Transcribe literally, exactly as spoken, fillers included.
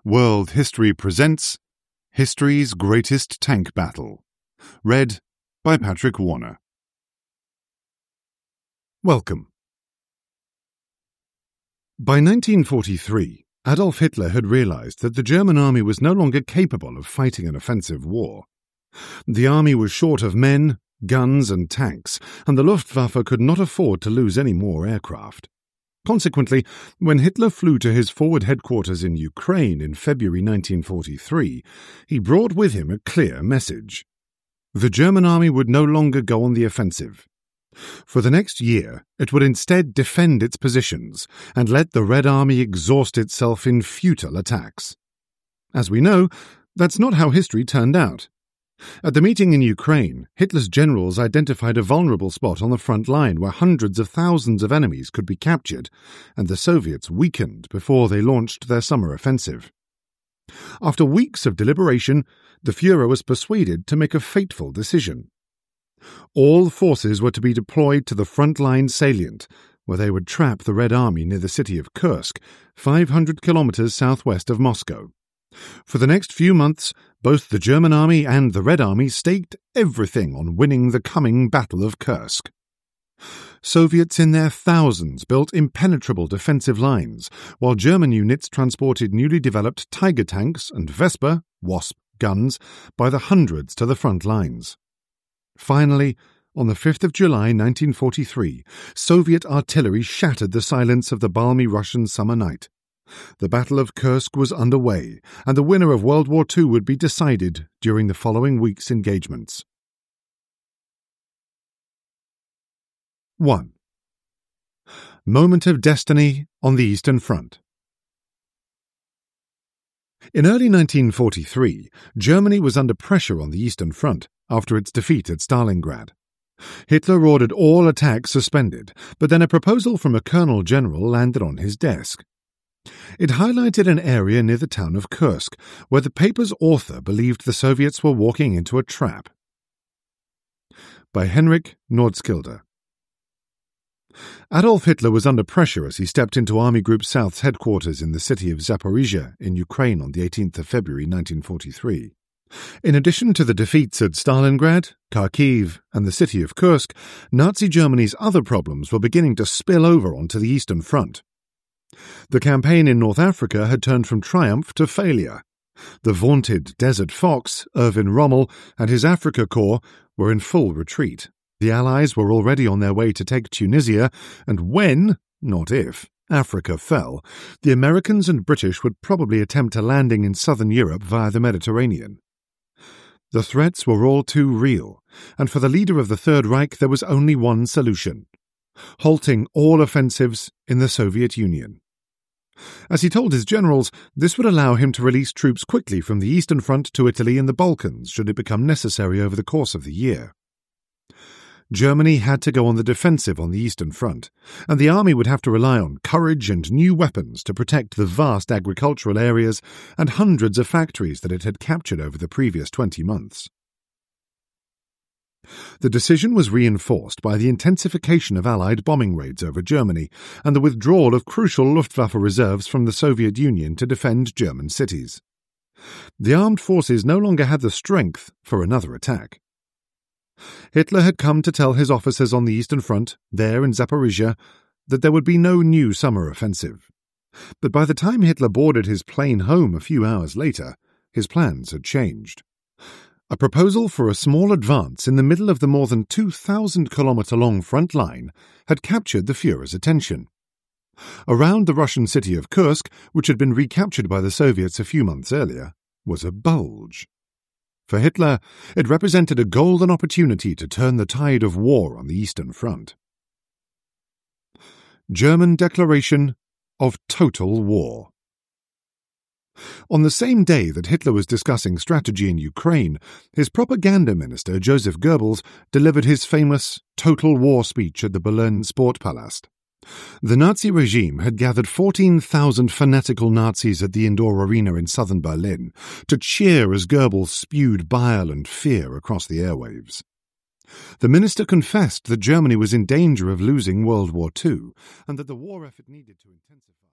World History presents History's Greatest Tank Battle. Read by Patrick Warner. Welcome. By nineteen forty-three, Adolf Hitler had realized that the German army was no longer capable of fighting an offensive war. The army was short of men, guns and tanks, and the Luftwaffe could not afford to lose any more aircraft. Consequently, when Hitler flew to his forward headquarters in Ukraine in February nineteen forty-three, he brought with him a clear message. The German army would no longer go on the offensive. For the next year, it would instead defend its positions and let the Red Army exhaust itself in futile attacks. As we know, that's not how history turned out. At the meeting in Ukraine, Hitler's generals identified a vulnerable spot on the front line where hundreds of thousands of enemies could be captured, and the Soviets weakened before they launched their summer offensive. After weeks of deliberation, the Führer was persuaded to make a fateful decision. All forces were to be deployed to the front-line salient, where they would trap the Red Army near the city of Kursk, five hundred kilometers southwest of Moscow. For the next few months, both the German army and the Red Army staked everything on winning the coming Battle of Kursk. Soviets in their thousands built impenetrable defensive lines, while German units transported newly developed Tiger tanks and Vesper, Wasp, guns by the hundreds to the front lines. Finally, on the fifth of July nineteen forty-three, Soviet artillery shattered the silence of the balmy Russian summer night. The Battle of Kursk was underway, and the winner of World War Two would be decided during the following week's engagements. one. Moment of Destiny on the Eastern Front. In early nineteen forty-three, Germany was under pressure on the Eastern Front after its defeat at Stalingrad. Hitler ordered all attacks suspended, but then a proposal from a colonel general landed on his desk. It highlighted an area near the town of Kursk, where the paper's author believed the Soviets were walking into a trap. By Henrik Nordskilde. Adolf Hitler was under pressure as he stepped into Army Group South's headquarters in the city of Zaporizhia in Ukraine on the eighteenth of February nineteen forty-three. In addition to the defeats at Stalingrad, Kharkiv, and the city of Kursk, Nazi Germany's other problems were beginning to spill over onto the Eastern Front. The campaign in North Africa had turned from triumph to failure. The vaunted Desert Fox, Erwin Rommel, and his Afrika Korps were in full retreat. The Allies were already on their way to take Tunisia, and when, not if, Africa fell, the Americans and British would probably attempt a landing in southern Europe via the Mediterranean. The threats were all too real, and for the leader of the Third Reich there was only one solution: halting all offensives in the Soviet Union. As he told his generals, this would allow him to release troops quickly from the Eastern Front to Italy and the Balkans should it become necessary over the course of the year. Germany had to go on the defensive on the Eastern Front, and the army would have to rely on courage and new weapons to protect the vast agricultural areas and hundreds of factories that it had captured over the previous twenty months. The decision was reinforced by the intensification of Allied bombing raids over Germany and the withdrawal of crucial Luftwaffe reserves from the Soviet Union to defend German cities. The armed forces no longer had the strength for another attack. Hitler had come to tell his officers on the Eastern Front, there in Zaporizhia, that there would be no new summer offensive. But by the time Hitler boarded his plane home a few hours later, his plans had changed. A proposal for a small advance in the middle of the more than two thousand kilometer long front line had captured the Führer's attention. Around the Russian city of Kursk, which had been recaptured by the Soviets a few months earlier, was a bulge. For Hitler, it represented a golden opportunity to turn the tide of war on the Eastern Front. German declaration of total war. On the same day that Hitler was discussing strategy in Ukraine, his propaganda minister Joseph Goebbels delivered his famous total war speech at the Berlin Sportpalast. The Nazi regime had gathered fourteen thousand fanatical Nazis at the indoor arena in southern Berlin to cheer as Goebbels spewed bile and fear across the airwaves. The minister confessed that Germany was in danger of losing World War Two and that the war effort needed to intensify.